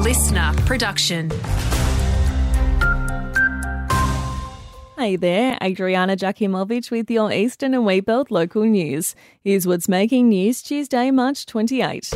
listener production. Hey there, Adriana Jakimovic with your Eastern and Wheatbelt local news. Here's what's making news Tuesday, March 28.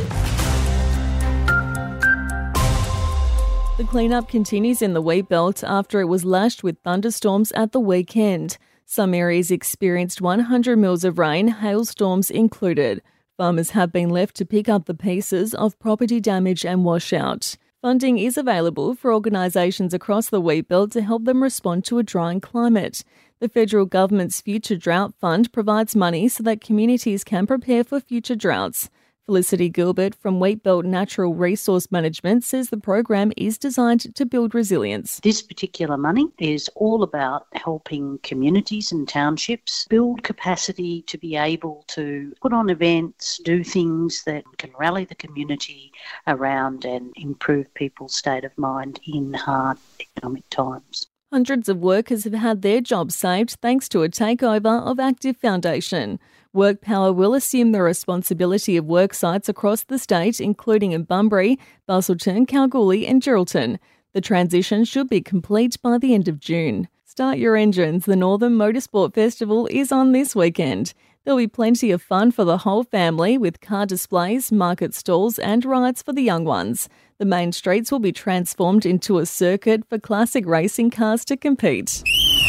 The cleanup continues in the Wheatbelt after it was lashed with thunderstorms at the weekend. Some areas experienced 100 mils of rain, hailstorms included. Farmers have been left to pick up the pieces of property damage and washout. Funding is available for organisations across the Wheatbelt to help them respond to a drying climate. The federal government's Future Drought Fund provides money so that communities can prepare for future droughts. Felicity Gilbert from Wheatbelt Natural Resource Management says the program is designed to build resilience. This particular money is all about helping communities and townships build capacity to be able to put on events, do things that can rally the community around and improve people's state of mind in hard economic times. Hundreds of workers have had their jobs saved thanks to a takeover of Active Foundation. WorkPower will assume the responsibility of work sites across the state, including in Bunbury, Busselton, Kalgoorlie and Geraldton. The transition should be complete by the end of June. Start your engines. The Northern Motorsport Festival is on this weekend. There'll be plenty of fun for the whole family with car displays, market stalls and rides for the young ones. The main streets will be transformed into a circuit for classic racing cars to compete.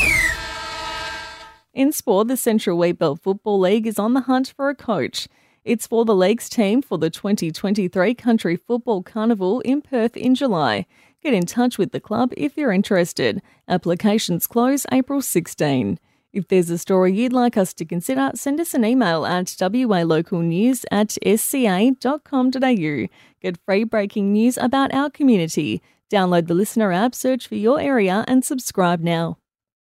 In sport, the Central Wheatbelt Football League is on the hunt for a coach. It's for the league's team for the 2023 Country Football Carnival in Perth in July. Get in touch with the club if you're interested. Applications close April 16. If there's a story you'd like us to consider, send us an email at walocalnews@sca.com.au. Get free breaking news about our community. Download the Listener app, search for your area and subscribe now.